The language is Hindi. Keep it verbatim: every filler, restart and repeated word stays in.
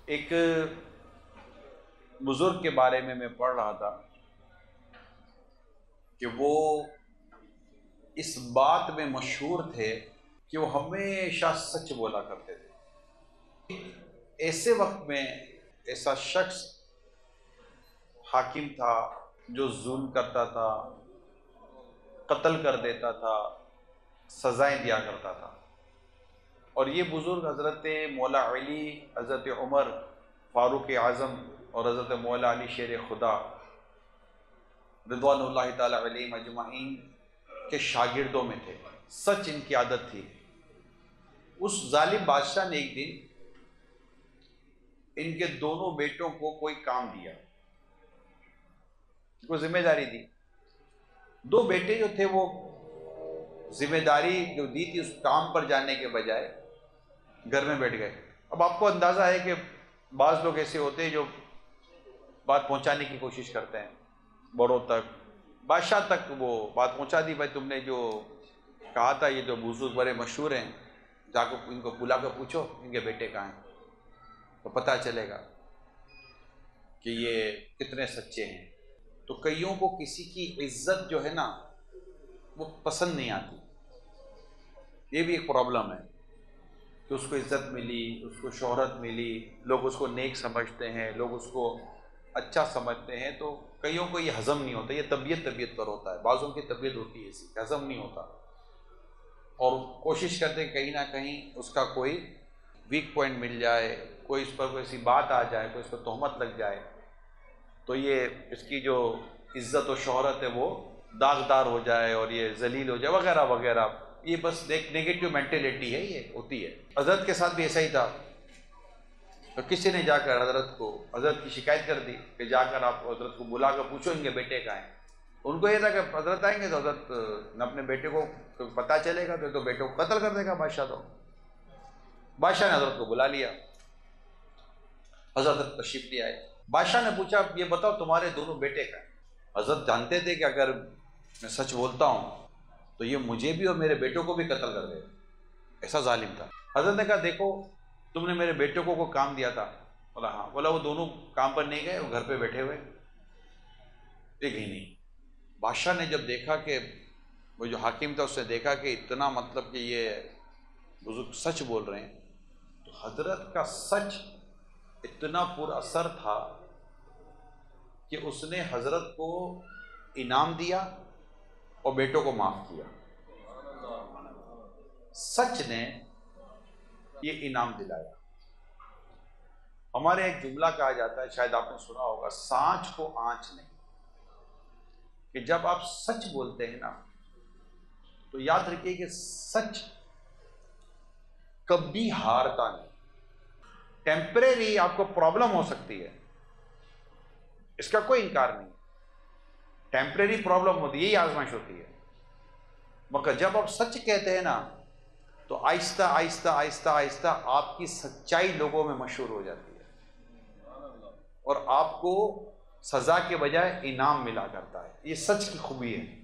एक बुजुर्ग के बारे में मैं पढ़ रहा था कि वो इस बात में मशहूर थे कि वो हमेशा सच बोला करते थे। ऐसे वक्त में ऐसा शख्स हाकिम था जो जुल्म करता था, कत्ल कर देता था, सजाएं दिया करता था। और ये बुजुर्ग हज़रत मौला अली, हज़रत उमर फारूक आज़म और हज़रत मौला अली शेर खुदा रिज़वानुल्लाहि ताला अलैहिम अजमाइन के शागिर्दों में थे। सच इनकी आदत थी। उस जालिम बादशाह ने एक दिन इनके दोनों बेटों को कोई काम दिया, कोई जिम्मेदारी दी। दो बेटे जो थे वो जिम्मेदारी जो दी थी उस काम पर जाने के बजाय घर में बैठ गए। अब आपको अंदाज़ा है कि बाज़ लोग ऐसे होते हैं जो बात पहुंचाने की कोशिश करते हैं, बड़ों तक, बादशाह तक वो बात पहुंचा दी, भाई तुमने जो कहा था, ये जो बुजुर्ग बड़े मशहूर हैं, जाकर इनको बुला कर पूछो इनके बेटे कहाँ हैं, तो पता चलेगा कि ये कितने सच्चे हैं। तो कईयों को किसी की इज्जत जो है ना वो पसंद नहीं आती। ये भी एक प्रॉब्लम है कि उसको इज्जत मिली, उसको शोहरत मिली, लोग उसको नेक समझते हैं, लोग उसको अच्छा समझते हैं, तो कईयों को ये हज़म नहीं होता। ये तबीयत तबीयत पर होता है, बाज़ों की तबीयत होती है ऐसी, हज़म नहीं होता और कोशिश करते हैं कहीं ना कहीं उसका कोई वीक पॉइंट मिल जाए, कोई इस पर कोई ऐसी बात आ जाए, कोई इस पर तोहमत लग जाए, तो ये इसकी जो इज्जत और शोहरत है वो दागदार हो जाए और ये जलील हो जाए वगैरह वगैरह। ये बस एक नेगेटिव मेंटेलिटी है, ये होती है। हज़रत के साथ भी ऐसा ही था। तो किसी ने जाकर हज़रत को हज़रत की शिकायत कर दी कि जाकर आप हज़रत को बुला कर पूछो इनके बेटे कहाँ हैं। उनको ये था कि हज़रत आएंगे तो हज़रत न अपने बेटे को तो पता चलेगा तो, तो बेटे को कत्ल कर देगा बादशाह। तो बादशाह ने हज़रत को बुला लिया, हज़रत तशरीफ ले आए। बादशाह ने पूछा, ये बताओ तुम्हारे दोनों बेटे कहाँ हैं। हज़रत जानते थे कि अगर मैं सच बोलता हूँ तो ये मुझे भी और मेरे बेटों को भी कत्ल कर देगा, ऐसा जालिम था। हज़रत ने कहा, देखो तुमने मेरे बेटों को कोई काम दिया था? बोला हाँ। बोला वो दोनों काम पर नहीं गए, वो घर पे बैठे हुए? एक ही नहीं। बादशाह ने जब देखा कि वो जो हाकिम था उसने देखा कि इतना मतलब कि ये बुजुर्ग सच बोल रहे हैं, तो हज़रत का सच इतना पुरअसर था कि उसने हज़रत को इनाम दिया और बेटों को माफ किया। सच ने ये इनाम दिलाया। हमारे एक जुमला कहा जाता है, शायद आपने सुना होगा, सांच को आंच नहीं, कि जब आप सच बोलते हैं ना तो याद रखिए कि सच कभी हारता नहीं। टेम्परेरी आपको प्रॉब्लम हो सकती है, इसका कोई इनकार नहीं, टेम्परेरी प्रॉब्लम होती है, यही आजमाइश होती है, मगर जब आप सच कहते हैं ना तो आहिस्ता आहिस्ता आहिस्ता आहिस्ता आपकी सच्चाई लोगों में मशहूर हो जाती है और आपको सजा के बजाय इनाम मिला करता है। ये सच की खूबी है।